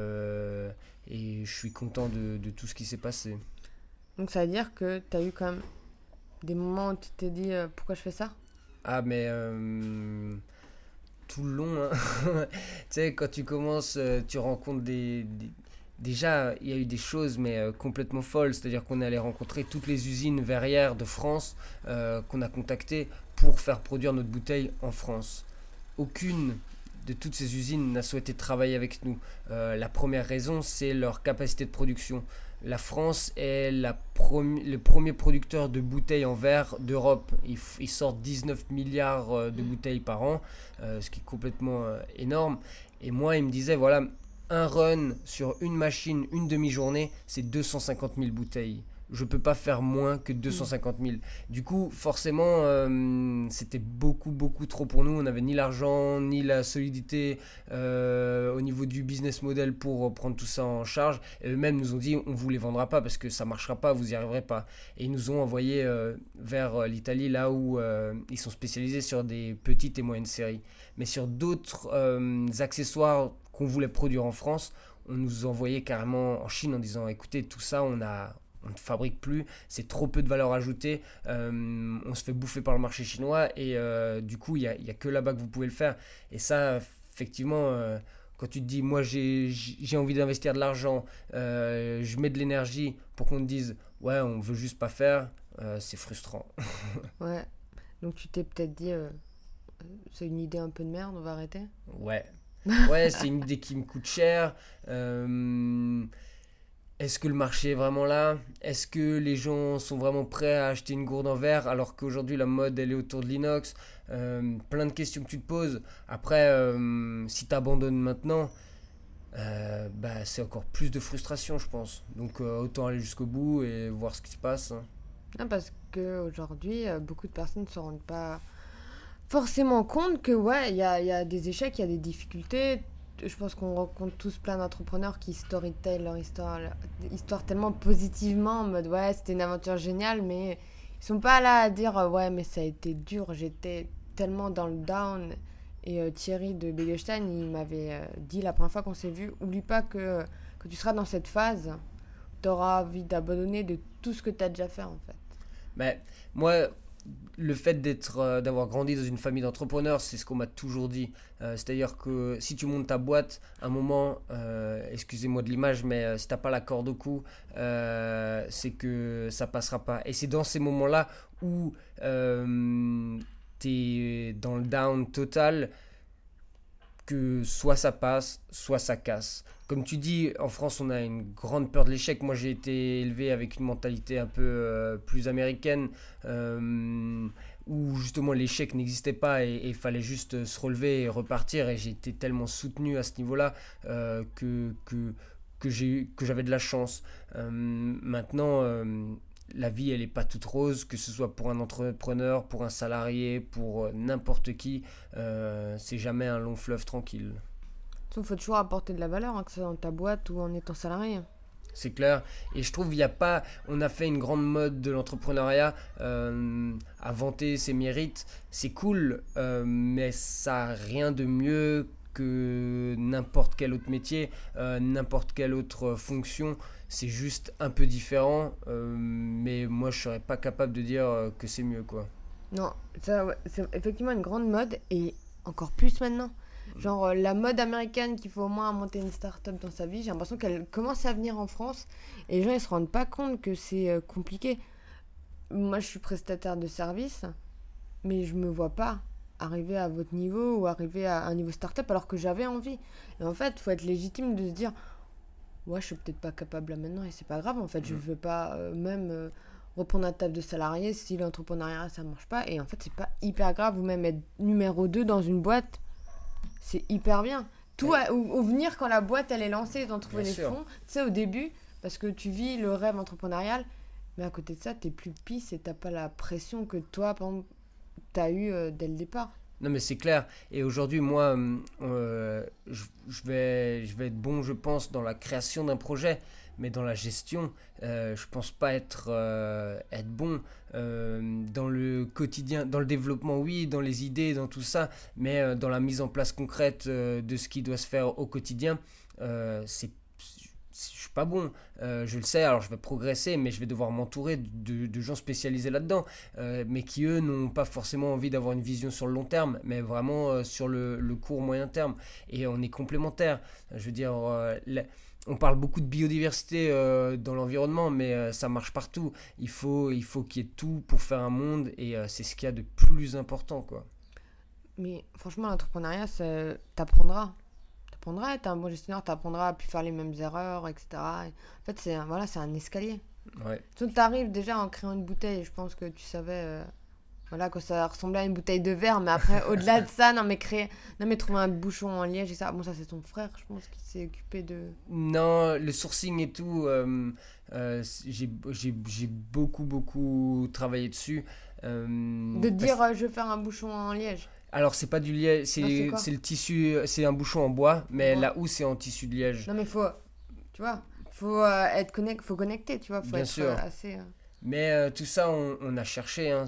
et je suis content de tout ce qui s'est passé. Donc ça veut dire que tu as eu quand même des moments où tu t'es dit pourquoi je fais ça? Ah mais tout le long, hein. Tu sais, quand tu commences, tu rencontres déjà, il y a eu des choses, mais complètement folles. C'est-à-dire qu'on est allé rencontrer toutes les usines verrières de France qu'on a contactées pour faire produire notre bouteille en France. Aucune de toutes ces usines n'a souhaité travailler avec nous. La première raison, c'est leur capacité de production. La France est le premier producteur de bouteilles en verre d'Europe. Ils sortent 19 milliards de bouteilles par an, ce qui est complètement énorme. Et moi, il me disait, voilà, un run sur une machine, une demi-journée, c'est 250 000 bouteilles. Je peux pas faire moins que 250 000. Du coup, forcément, c'était beaucoup, beaucoup trop pour nous. On n'avait ni l'argent, ni la solidité au niveau du business model pour prendre tout ça en charge. Et eux-mêmes nous ont dit, on vous les vendra pas parce que ça marchera pas, vous y arriverez pas. Et ils nous ont envoyé vers l'Italie, là où ils sont spécialisés sur des petites et moyennes séries. Mais sur d'autres accessoires qu'on voulait produire en France, on nous envoyait carrément en Chine en disant, écoutez, tout ça, on ne fabrique plus, c'est trop peu de valeur ajoutée, on se fait bouffer par le marché chinois et du coup il y a que là-bas que vous pouvez le faire. Et ça, effectivement, quand tu te dis, moi j'ai envie d'investir de l'argent, je mets de l'énergie pour qu'on te dise, ouais, on veut juste pas faire, c'est frustrant. Ouais. Donc tu t'es peut-être dit c'est une idée un peu de merde, on va arrêter? Ouais, ouais, c'est une idée qui me coûte cher. Est-ce que le marché est vraiment là? Est-ce que les gens sont vraiment prêts à acheter une gourde en verre alors qu'aujourd'hui la mode elle est autour de l'inox? Plein de questions que tu te poses. Après, si tu abandonnes maintenant, bah, c'est encore plus de frustration, je pense. Donc autant aller jusqu'au bout et voir ce qui se passe, hein. Non, parce qu'aujourd'hui, beaucoup de personnes ne se rendent pas forcément compte que, ouais, il y a des échecs, il y a des difficultés. Je pense qu'on rencontre tous plein d'entrepreneurs qui storytellent leur histoire tellement positivement, en mode, ouais, c'était une aventure géniale, mais ils sont pas là à dire, ouais, mais ça a été dur, j'étais tellement dans le down. Et Thierry de Begestein, il m'avait dit la première fois qu'on s'est vu, oublie pas que tu seras dans cette phase, tu auras envie d'abandonner de tout ce que tu as déjà fait, en fait. Mais moi, le fait d'avoir grandi dans une famille d'entrepreneurs, c'est ce qu'on m'a toujours dit. C'est-à-dire que si tu montes ta boîte, à un moment, excusez-moi de l'image, mais si t'as pas la corde au cou, c'est que ça passera pas. Et c'est dans ces moments-là où t'es dans le down total, que soit ça passe, soit ça casse. Comme tu dis, en France, on a une grande peur de l'échec. Moi, j'ai été élevé avec une mentalité un peu plus américaine, où justement l'échec n'existait pas et il fallait juste se relever et repartir. Et j'ai été tellement soutenu à ce niveau-là que j'avais de la chance. Maintenant, la vie, elle n'est pas toute rose, que ce soit pour un entrepreneur, pour un salarié, pour n'importe qui. C'est jamais un long fleuve tranquille. Il faut toujours apporter de la valeur, que ce soit dans ta boîte ou en étant salarié. C'est clair. Et je trouve il y a pas. On a fait une grande mode de l'entrepreneuriat à vanter ses mérites. C'est cool, mais ça n'a rien de mieux que n'importe quel autre métier, n'importe quelle autre fonction. C'est juste un peu différent, mais moi je serais pas capable de dire que c'est mieux quoi. Non, ça, ouais, c'est effectivement une grande mode et encore plus maintenant. Genre la mode américaine qu'il faut au moins monter une start-up dans sa vie, j'ai l'impression qu'elle commence à venir en France et les gens ils se rendent pas compte que c'est compliqué. Moi je suis prestataire de service, mais je me vois pas arriver à votre niveau ou arriver à un niveau start-up alors que j'avais envie. Et en fait, il faut être légitime de se dire ouais, je suis peut-être pas capable là maintenant et c'est pas grave en fait, je veux pas même reprendre un taf de salarié si l'entrepreneuriat ça marche pas et en fait, c'est pas hyper grave ou même être numéro 2 dans une boîte. C'est hyper bien. Tout au venir quand la boîte elle est lancée, ils ont trouvé Bien les sûr. fonds, tu sais au début parce que tu vis le rêve entrepreneurial, mais à côté de ça, t'es plus pisse et t'as pas la pression que toi par exemple t'as eu dès le départ. Non mais c'est clair. Et aujourd'hui, moi, je vais être bon, je pense, dans la création d'un projet, mais dans la gestion, je pense pas être bon dans le quotidien, dans le développement, oui, dans les idées, dans tout ça, mais dans la mise en place concrète de ce qui doit se faire au quotidien, c'est je suis pas bon, je le sais, alors je vais progresser, mais je vais devoir m'entourer de gens spécialisés là-dedans, mais qui eux n'ont pas forcément envie d'avoir une vision sur le long terme, mais vraiment sur le court moyen terme. Et on est complémentaires. Je veux dire, on parle beaucoup de biodiversité dans l'environnement, mais ça marche partout. Il faut qu'il y ait tout pour faire un monde, et c'est ce qu'il y a de plus important, quoi. Mais franchement, l'entrepreneuriat, t'apprendras à être un bon gestionnaire, t'apprendras à plus faire les mêmes erreurs, etc. Et en fait, voilà, c'est un escalier. Ouais. Donc, t'arrives déjà en créant une bouteille, je pense que tu savais voilà, que ça ressemblait à une bouteille de verre, mais après, au-delà de ça, non, mais trouver un bouchon en liège et ça. Bon, ça, c'est ton frère, je pense, qui s'est occupé de. Non, le sourcing et tout, j'ai beaucoup travaillé dessus. De dire, je veux faire un bouchon en liège. Alors, c'est pas du liège, Non, c'est quoi? c'est le tissu, c'est un bouchon en bois, mais Ouais. la housse c'est en tissu de liège. Non, mais tu vois, faut connecter, tu vois, faut Bien être sûr. assez. Mais tout ça, on a cherché, hein,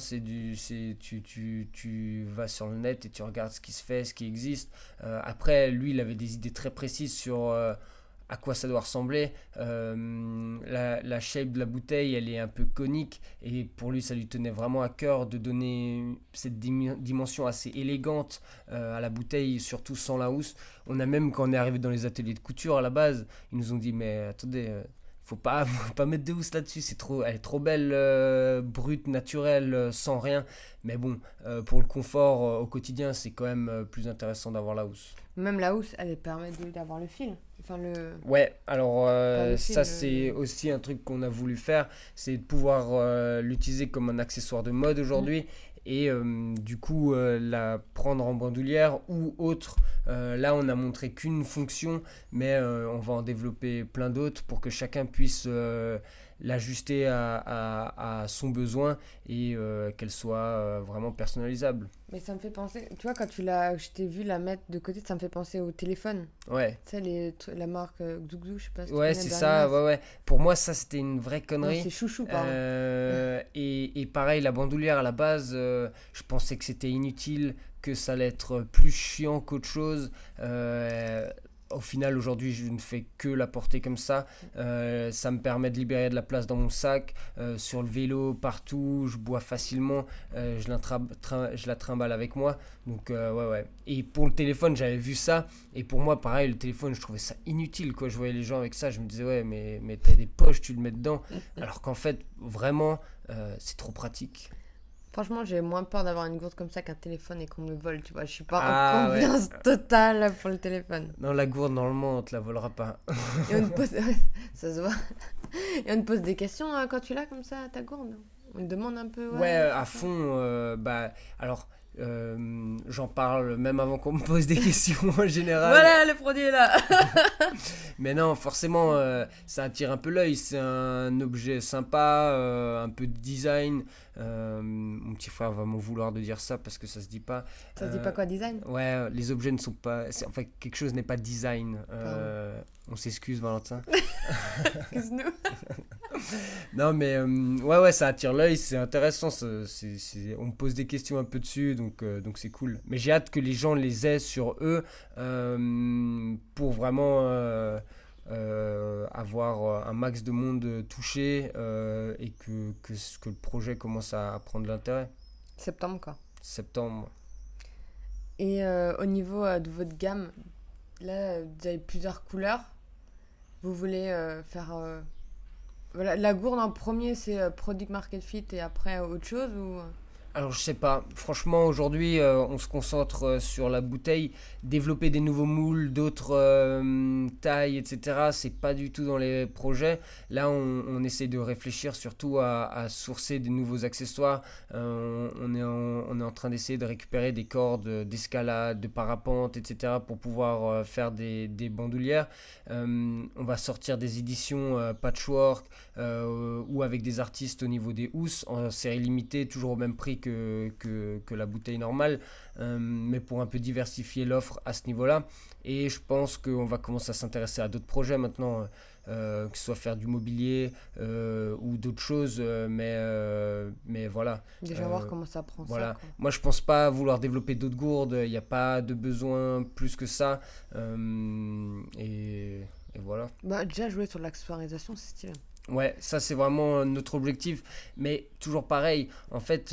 tu vas sur le net et tu regardes ce qui se fait, ce qui existe. Après, lui, il avait des idées très précises sur à quoi ça doit ressembler. La shape de la bouteille, elle est un peu conique et pour lui, ça lui tenait vraiment à cœur de donner cette dimension assez élégante à la bouteille, surtout sans la housse. On a même, quand on est arrivé dans les ateliers de couture à la base, ils nous ont dit, mais attendez... faut pas mettre de housse là-dessus, elle est trop belle, brute, naturelle, sans rien. Mais bon, pour le confort au quotidien, c'est quand même plus intéressant d'avoir la housse. Même la housse, elle permet d'avoir le fil. Enfin, Ouais, alors pas le ça fil. c'est aussi un truc qu'on a voulu faire, c'est de pouvoir l'utiliser comme un accessoire de mode aujourd'hui. Et du coup la prendre en bandoulière ou autre. Là on a montré qu'une fonction, mais on va en développer plein d'autres pour que chacun puisse l'ajuster à son besoin et qu'elle soit vraiment personnalisable. Mais ça me fait penser, tu vois, je t'ai vu la mettre de côté, ça me fait penser au téléphone. Ouais. Tu sais, la marque Xougzou, je sais pas si tu Ouais, connais, c'est Bernard. ça, ouais. Pour moi, ça, c'était une vraie Non, connerie. c'est chouchou, pardon. Et pareil, la bandoulière, à la base, je pensais que c'était inutile, que ça allait être plus chiant qu'autre chose. Au final, aujourd'hui, je ne fais que la porter comme ça. Ça me permet de libérer de la place dans mon sac, sur le vélo, partout. Je bois facilement. Je la trimballe avec moi. Donc, ouais. Et pour le téléphone, j'avais vu ça. Et pour moi, pareil, le téléphone, je trouvais ça inutile, quoi. Je voyais les gens avec ça. Je me disais, ouais, mais t'as des poches, tu le mets dedans. Alors qu'en fait, vraiment, c'est trop pratique. Franchement, j'ai moins peur d'avoir une gourde comme ça qu'un téléphone et qu'on me le vole, tu vois. Je suis pas Ah en ouais. confiance totale pour le téléphone. Non, la gourde, normalement, on te la volera pas. Et on te pose... ça se voit. Et on te pose des questions quand tu l'as comme ça, ta gourde. On te demande un peu, Ouais, ouais, à c'est ça. fond. Bah, alors, j'en parle même avant qu'on me pose des questions en général. Voilà, le produit est là. Mais non, forcément, ça attire un peu l'œil. C'est un objet sympa, un peu de design. Mon petit frère va m'en vouloir de dire ça parce que ça se dit pas. Ça se dit pas quoi, design? Ouais, les objets ne sont pas. Enfin, quelque chose n'est pas design. Pardon. On s'excuse, Valentin. Excuse-nous. Non, mais ouais, ouais, ça attire l'œil, c'est intéressant. On me pose des questions un peu dessus, donc c'est cool. Mais j'ai hâte que les gens les aient sur eux pour vraiment avoir un max de monde touché et que le projet commence à prendre l'intérêt. Septembre, quoi. Septembre. Et au niveau de votre gamme, là, vous avez plusieurs couleurs. Vous voulez faire... Voilà, la gourde en premier, c'est Product Market Fit et après autre chose ou... Alors je sais pas, franchement aujourd'hui on se concentre sur la bouteille, développer des nouveaux moules, d'autres tailles, etc. C'est pas du tout dans les projets. Là on essaie de réfléchir surtout à sourcer des nouveaux accessoires. On est en train d'essayer de récupérer des cordes d'escalade, de parapente, etc. pour pouvoir faire des bandoulières. On va sortir des éditions patchwork ou avec des artistes au niveau des housses en série limitée, toujours au même prix que la bouteille normale, mais pour un peu diversifier l'offre à ce niveau-là. Et je pense qu'on va commencer à s'intéresser à d'autres projets maintenant, que ce soit faire du mobilier ou d'autres choses, mais voilà. Déjà voir comment ça prend ça, Voilà. quoi. Moi, je pense pas vouloir développer d'autres gourdes, il n'y a pas de besoin plus que ça. Et voilà. Bah, déjà jouer sur l'accessoirisation, c'est stylé. Ouais, ça c'est vraiment notre objectif, mais toujours pareil, en fait,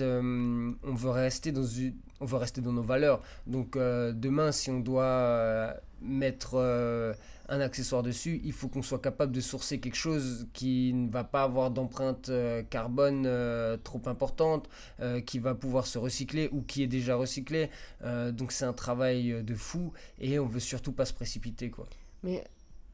on veut rester dans nos valeurs. Donc demain, si on doit mettre un accessoire dessus, il faut qu'on soit capable de sourcer quelque chose qui ne va pas avoir d'empreinte carbone trop importante, qui va pouvoir se recycler ou qui est déjà recyclé. Donc c'est un travail de fou et on veut surtout pas se précipiter, quoi. Mais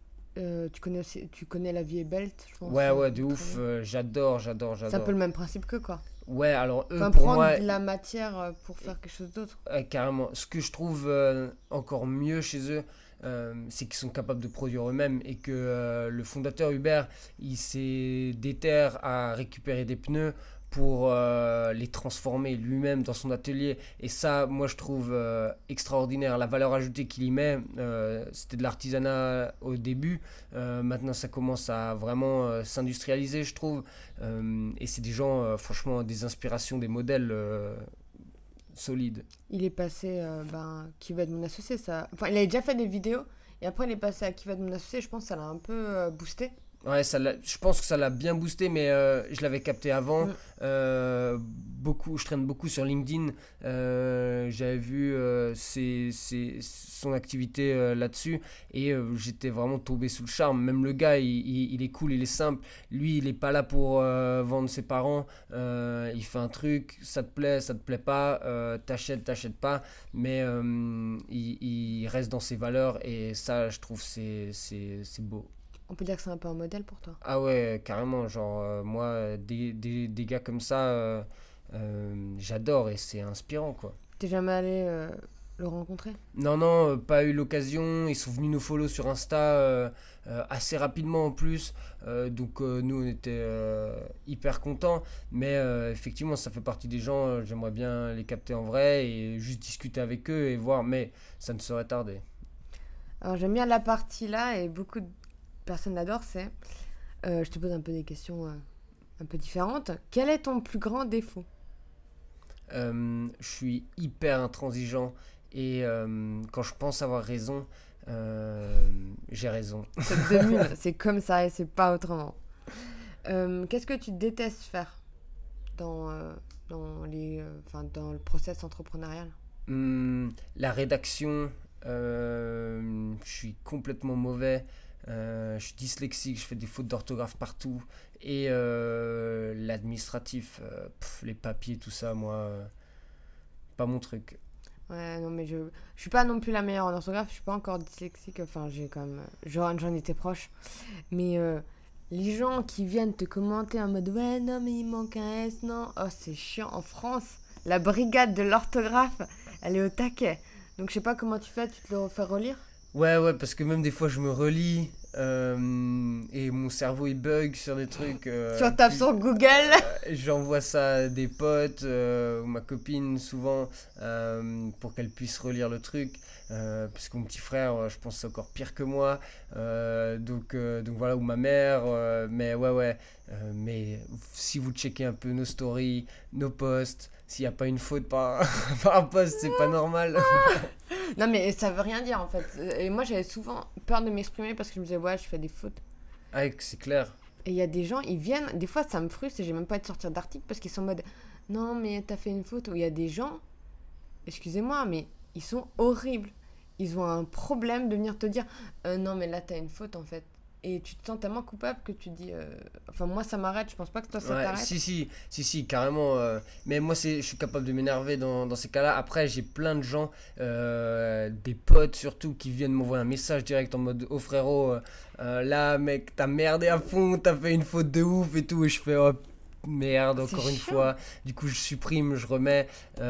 tu connais La Vie est Belle, je pense. Ouais, ouais, de très ouf, bien. j'adore, C'est un peu le même principe que quoi. Ouais, alors eux, Enfin, pour prendre moi, de la matière pour faire quelque chose d'autre. carrément, ce que je trouve encore mieux chez eux, c'est qu'ils sont capables de produire eux-mêmes et que le fondateur Hubert, il s'est déterre à récupérer des pneus pour les transformer lui-même dans son atelier. Et ça, moi, je trouve extraordinaire. La valeur ajoutée qu'il y met, c'était de l'artisanat au début. Maintenant, ça commence à vraiment s'industrialiser, je trouve. Et c'est des gens, franchement, des inspirations, des modèles solides. Il est passé, Qui va être mon associé, ça. Enfin, il avait déjà fait des vidéos et après il est passé à Qui va être mon associé. Je pense que ça l'a un peu boosté. Ouais, je pense que ça l'a bien boosté, mais je l'avais capté avant. Mm. Je traîne beaucoup sur LinkedIn. J'avais vu son activité là-dessus et j'étais vraiment tombé sous le charme. Même le gars, il est cool, il est simple. Lui, il est pas là pour vendre ses parents. Il fait un truc, ça te plaît pas, t'achètes pas, mais il reste dans ses valeurs et ça, je trouve, c'est beau. On peut dire que c'est un peu un modèle pour toi. Ah ouais, carrément, genre moi, des gars comme ça, j'adore et c'est inspirant, quoi. T'es jamais allé le rencontrer? Non, non, pas eu l'occasion, ils sont venus nous follow sur Insta assez rapidement en plus, donc nous on était hyper contents, mais effectivement ça fait partie des gens, j'aimerais bien les capter en vrai et juste discuter avec eux et voir, mais ça ne saurait tarder. Alors j'aime bien la partie là et beaucoup de personnes l'adorent, c'est... je te pose un peu des questions un peu différentes. Quel est ton plus grand défaut? Je suis hyper intransigeant et quand je pense avoir raison, j'ai raison. Ça te domine, c'est comme ça et c'est pas autrement. Qu'est-ce que tu détestes faire dans, dans le process entrepreneurial? La rédaction, je suis complètement mauvais. Je suis dyslexique, je fais des fautes d'orthographe partout. Et l'administratif, les papiers, tout ça, moi, pas mon truc. Ouais, non, mais je suis pas non plus la meilleure en orthographe, je suis pas encore dyslexique, enfin, j'ai quand même. J'en étais proche. Mais les gens qui viennent te commenter en mode ouais, non, mais il manque un S, non. Oh, c'est chiant. En France, la brigade de l'orthographe, elle est au taquet. Donc, je sais pas comment tu fais, tu te le refais relire? Ouais, parce que même des fois, je me relis et mon cerveau il bug sur des trucs. Tu retapes sur Google. J'envoie ça à des potes ou ma copine souvent pour qu'elle puisse relire le truc. Parce que mon petit frère, je pense, c'est encore pire que moi. Donc voilà, ou ma mère. Mais ouais. Mais si vous checkez un peu nos stories, nos posts, s'il n'y a pas une faute par, par un post, c'est pas normal. Non, mais ça veut rien dire en fait. Et moi, j'avais souvent peur de m'exprimer parce que je me disais, ouais, je fais des fautes. Ah, c'est clair. Et il y a des gens, ils viennent, des fois ça me frustre et j'ai même pas à te sortir d'article parce qu'ils sont en mode, non, mais t'as fait une faute. Ou il y a des gens, excusez-moi, mais ils sont horribles. Ils ont un problème de venir te dire, non, mais là t'as une faute en fait. Et tu te sens tellement coupable que tu te dis, enfin, moi ça m'arrête, je pense pas que toi ça Ouais, t'arrête. si, carrément. Mais moi, je suis capable de m'énerver dans ces cas-là. Après, j'ai plein de gens, des potes surtout, qui viennent m'envoyer un message direct en mode oh frérot, là, mec, t'as merdé à fond, t'as fait une faute de ouf et tout. Et je fais oh merde, C'est encore une chiant. fois. Du coup, je supprime, je remets.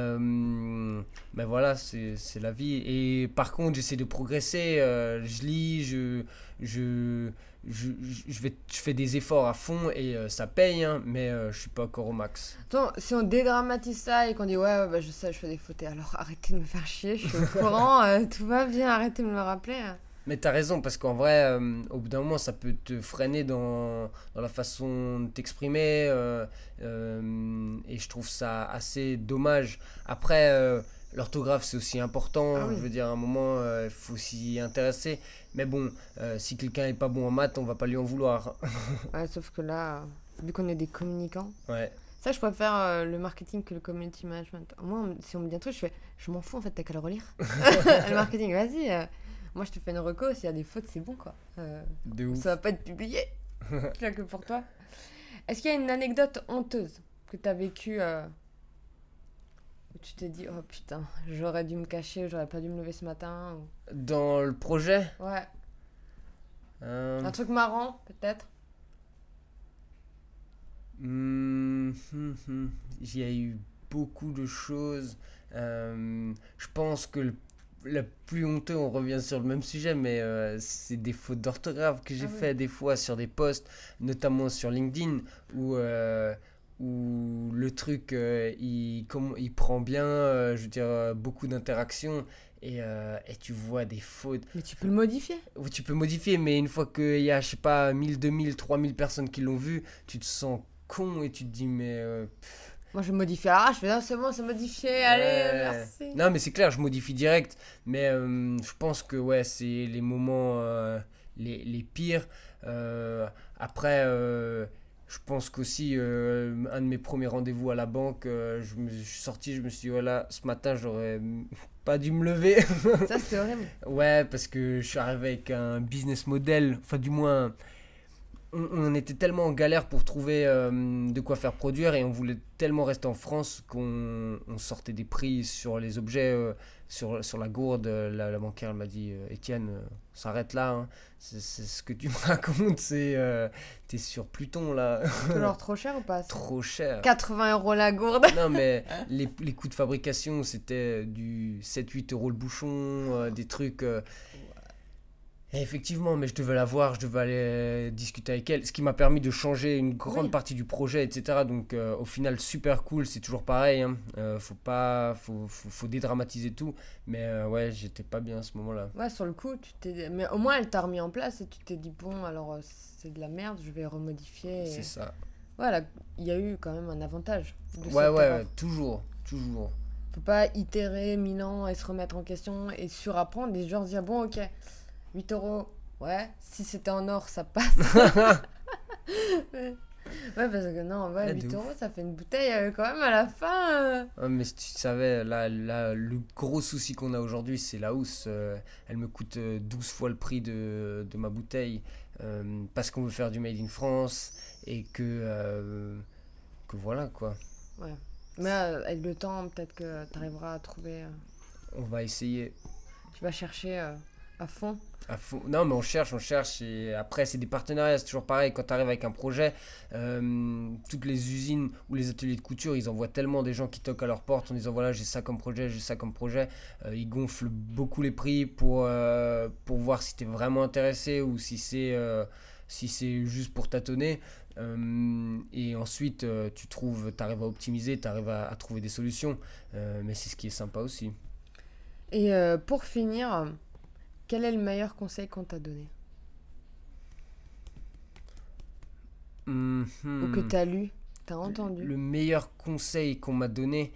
Mais voilà, c'est la vie. Et par contre, j'essaie de progresser. Je lis, je, je fais des efforts à fond et ça paye, hein, mais je suis pas encore au max. Attends, si on dédramatise ça et qu'on dit, ouais, bah, je sais, je fais des fautes, alors arrêtez de me faire chier, je suis au courant, tout va bien, arrêtez de me le rappeler. Mais t'as raison, parce qu'en vrai, au bout d'un moment, ça peut te freiner dans la façon de t'exprimer, et je trouve ça assez dommage. Après, l'orthographe, c'est aussi Ah important, je oui. veux dire, à un moment, il faut s'y intéresser. Mais bon, si quelqu'un est pas bon en maths, on va pas lui en vouloir. Ouais, sauf que là, vu qu'on est des communicants, Ouais. ça, je préfère le marketing que le community management. Moi, si on me dit un truc, je fais, je m'en fous en fait, t'as qu'à le relire. Le marketing, vas-y. Moi, je te fais une reco, s'il y a des fautes, c'est bon quoi. De ouf. Ça va pas être publié. Rien que pour toi. Est-ce qu'il y a une anecdote honteuse que t'as vécue où tu t'es dit, oh putain, j'aurais dû me cacher, j'aurais pas dû me lever ce matin Dans le projet, Ouais, euh, un truc marrant peut-être. il y a eu beaucoup de choses. Je pense que le plus honteux, on revient sur le même sujet, mais c'est des fautes d'orthographe que j'ai Ah oui. fait des fois sur des posts, notamment sur LinkedIn, où le truc, il prend bien, je veux dire, beaucoup d'interactions. Et tu vois des fautes. Mais tu peux le modifier. Où tu peux modifier, mais une fois qu'il y a, je sais pas, 1000, 2000, 3000 personnes qui l'ont vu, tu te sens con et tu te dis, mais Moi, je modifie à l'arrache, je fais, ah, c'est bon, c'est modifié, allez, ouais. merci. Non, mais c'est clair, je modifie direct. Mais je pense que ouais, c'est les moments les pires. Après, je pense qu'aussi, un de mes premiers rendez-vous à la banque, je suis sorti, je me suis dit, voilà, ce matin, j'aurais pas dû me lever. Ça, c'était horrible. Ouais, parce que je suis arrivé avec un business model, enfin, du moins. On était tellement en galère pour trouver de quoi faire produire et on voulait tellement rester en France qu'on sortait des prix sur les objets, sur la gourde. La banquière elle m'a dit Étienne, s'arrête là, hein. C'est ce que tu me racontes, t'es sur Pluton là. Toujours trop cher ou pas? Trop cher. 80 € la gourde. Non, mais les coûts de fabrication c'était du 7-8 € le bouchon, des trucs. Et effectivement, mais je devais la voir, je devais aller discuter avec elle, ce qui m'a permis de changer une grande Oui. partie du projet, etc. Donc au final, super cool, c'est toujours pareil, hein. Faut dédramatiser tout, mais ouais, j'étais pas bien à ce moment-là. Ouais, sur le coup, tu t'es. Mais au moins, elle t'a remis en place et tu t'es dit, bon, alors c'est de la merde, je vais remodifier. C'est ça. Voilà, il y a eu quand même un avantage de cette Ouais, erreur. toujours, toujours. Faut pas itérer 1000 ans et se remettre en question et surapprendre et genre dire, bon, ok, 8 €, ouais, si c'était en or, ça passe. Ouais, Ouais, parce que non, ouais, Ouais, de 8 ouf. euros, ça fait une bouteille quand même à la fin. Ouais, mais si tu savais, là, le gros souci qu'on a aujourd'hui, c'est la hausse. Elle me coûte 12 fois le prix de ma bouteille parce qu'on veut faire du Made in France et que voilà quoi. Ouais. Mais avec le temps, peut-être que tu arriveras à trouver. On va essayer Tu vas chercher à fond. à fond. Non, mais on cherche et après, c'est des partenariats. C'est toujours pareil. Quand tu arrives avec un projet, toutes les usines ou les ateliers de couture, ils envoient tellement des gens qui toquent à leur porte en disant voilà, j'ai ça comme projet, j'ai ça comme projet. Ils gonflent beaucoup les prix pour voir si tu es vraiment intéressé ou si c'est juste pour tâtonner. Et ensuite, tu arrives à optimiser, tu arrives à trouver des solutions. Mais c'est ce qui est sympa aussi. Et pour finir, quel est le meilleur conseil qu'on t'a donné? Ou que Mhm. t'as lu, t'as entendu? Le meilleur conseil qu'on m'a donné,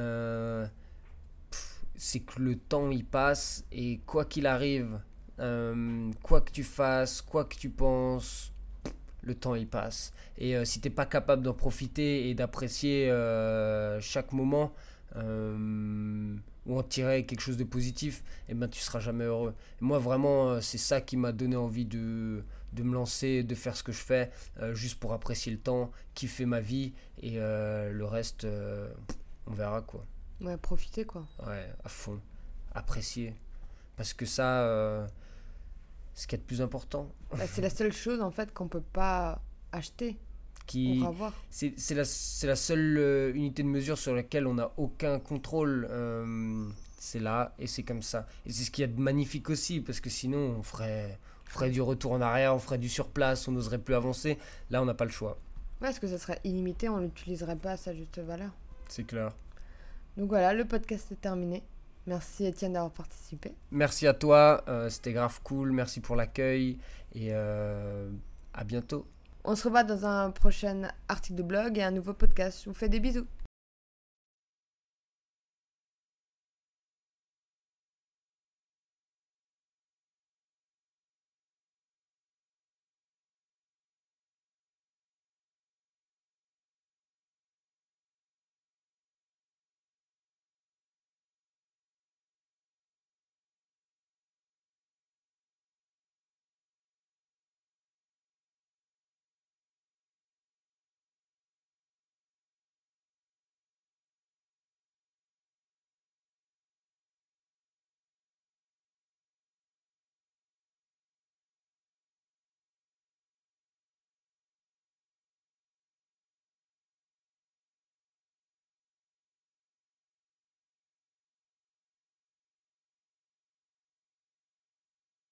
c'est que le temps il passe et quoi qu'il arrive, quoi que tu fasses, quoi que tu penses, le temps il passe. Et si t'es pas capable d'en profiter et d'apprécier chaque moment ou en tirer quelque chose de positif, eh ben tu seras jamais heureux. Et moi vraiment, c'est ça qui m'a donné envie de me lancer, de faire ce que je fais, juste pour apprécier le temps, kiffer ma vie et le reste, on verra quoi. Ouais, profiter quoi. Ouais, à fond, apprécier. Parce que ça, c'est ce qu'il y a de plus important. Bah, c'est la seule chose en fait qu'on peut pas acheter ou Qui, avoir. c'est la seule unité de mesure sur laquelle on n'a aucun contrôle. C'est là et c'est comme ça. Et c'est ce qu'il y a de magnifique aussi, parce que sinon on ferait du retour en arrière, on ferait du surplace, on n'oserait plus avancer. Là, on n'a pas le choix. Ouais, parce que ça serait illimité, on l'utiliserait pas à sa juste valeur. C'est clair. Donc voilà, le podcast est terminé. Merci Étienne d'avoir participé. Merci à toi, c'était grave cool. Merci pour l'accueil et à bientôt. On se revoit dans un prochain article de blog et un nouveau podcast. Je vous fais des bisous.